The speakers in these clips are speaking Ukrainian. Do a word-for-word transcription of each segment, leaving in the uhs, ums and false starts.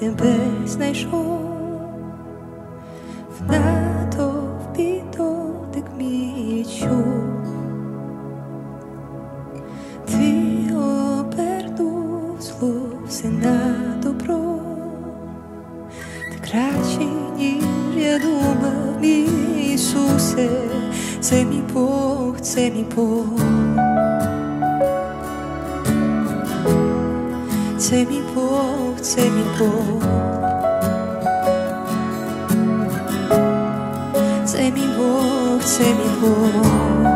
тебе знайшов, в натовпі дотик мій чув. Ти обернув зло все на добро, ти кращий, ніж я думав, мій Ісусе. Це мій Бог, це мій Бог, це мій Бог, це мій Бог, це мій Бог, це мій Бог,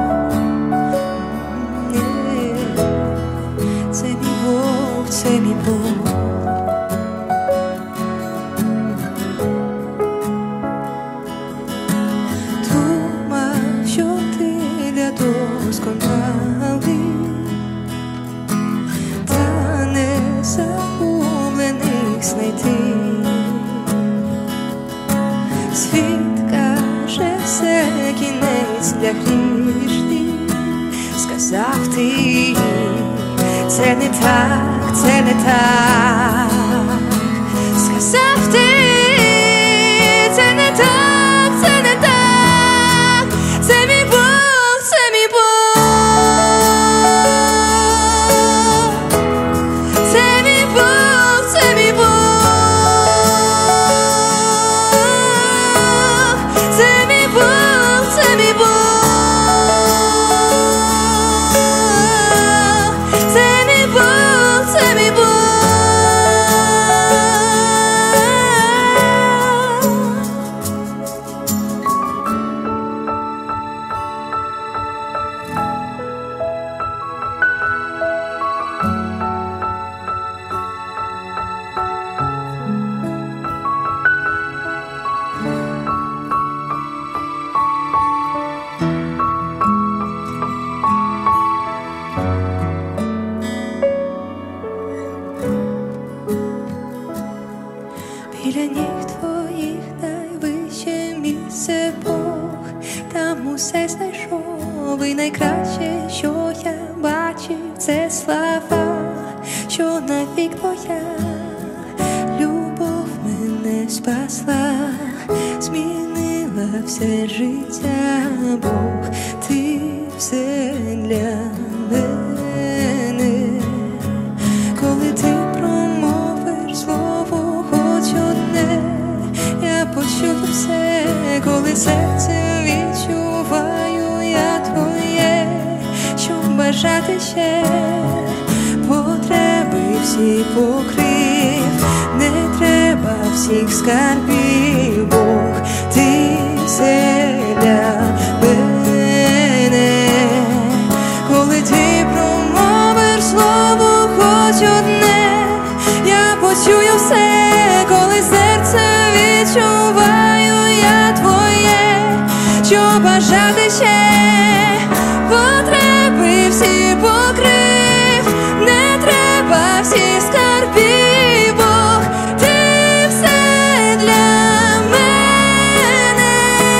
це мій Бог, це мій Бог. Думав, що ти для досконалий, та не загублених знайти. Світ каже, це кінець для грішних. Сказав ти, це не так, це не так. Сказав ти, це не так, це не так. Це мій Бог, це мій Бог, це мій Бог, це мій Бог, це мій Бог, це мій Бог, це мій Бог, це мій Бог. Біля ніг твоїх найвище місце Бог, там усе знайшов, і найкраще, що я бачив, це слава, що навік твоя любов мене спасла, змінила все життя, Бог, ти все для мене. Коли ти промовиш слово хоч одне, я почую все, коли серцем відчуваю я твоє, щоб бажати ще, потреби всі покрив, не треба всіх скарбів, Бог, ти все для мене. Коли ти промовиш слово хоч одне, я почую все, коли серце відчуваю я твоє, що бажати ще, потреби всі покрив, не треба всіх скарбів, Бог, ти все для мене,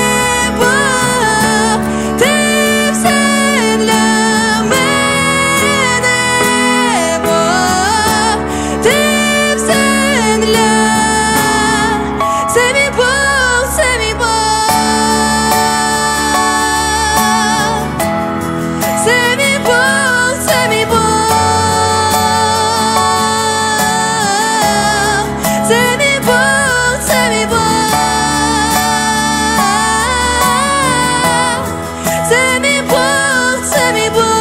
Бог, ти все для мене, Бог, ти все для, це мій Бог, це мій Бог, це мій Бог, це мій Бог, це мій Бог, це мій Бог, це мій Бог, це мій Бог.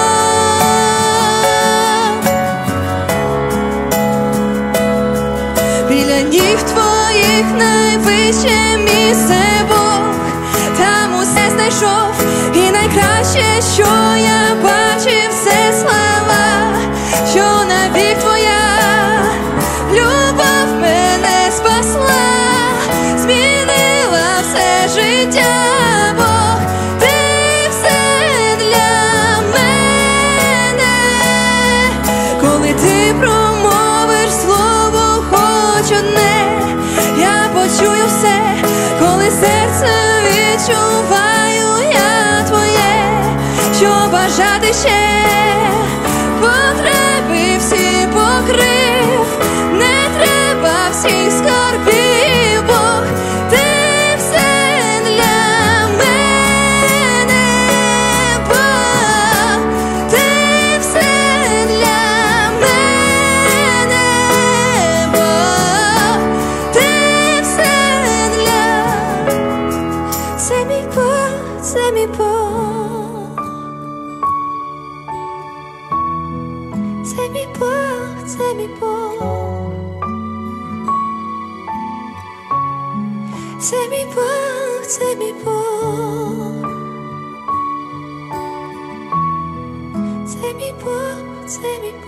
Біля ніг твоїх найвище місце Бог, там усе знайшов, і найкраще, що я бачив, це слава, що навік твоя любов мене спасла, змінила все життя, Бог, ти все для мене. Коли ти промовиш слово хоч одне, я почую все, коли серце відчуваю я твоє, що бажати ще, потреби всі покрив, не треба всіх c'est mi porte, c'est mi porte, c'est mi porte, c'est mi porte.